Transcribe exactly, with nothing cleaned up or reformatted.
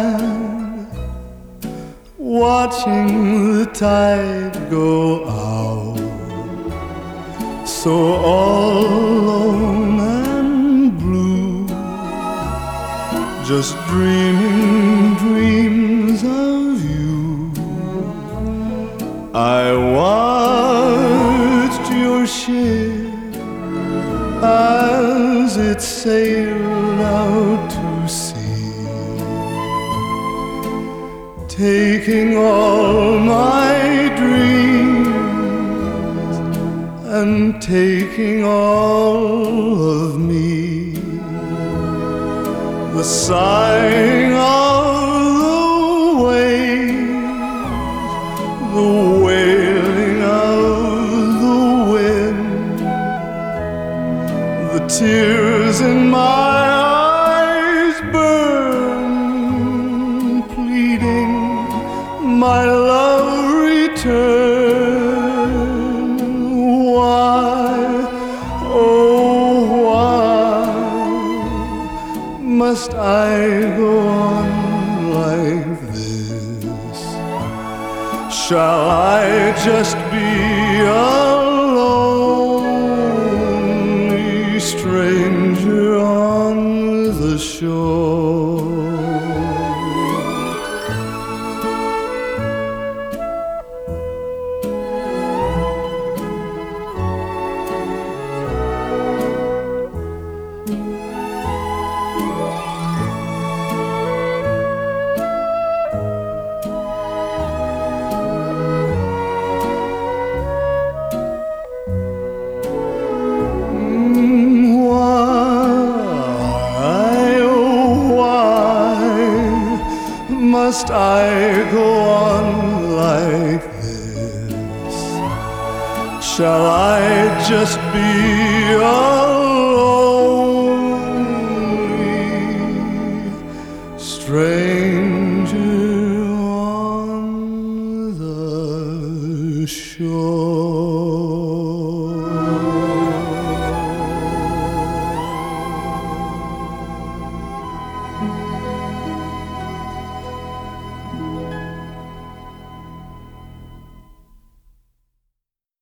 stand, watching the tide go out, so all alone and blue, just dreaming dreams of you. I watched your ship as it sailed out to sea, taking all my dreams and taking all of me. The sighing of the waves, the wailing of the wind, the tears in my eyes burn, pleading my love return. Why, oh why must I go on like this? Shall I just be a lonely stranger on the shore? Must I go on like this? Shall I just be alone?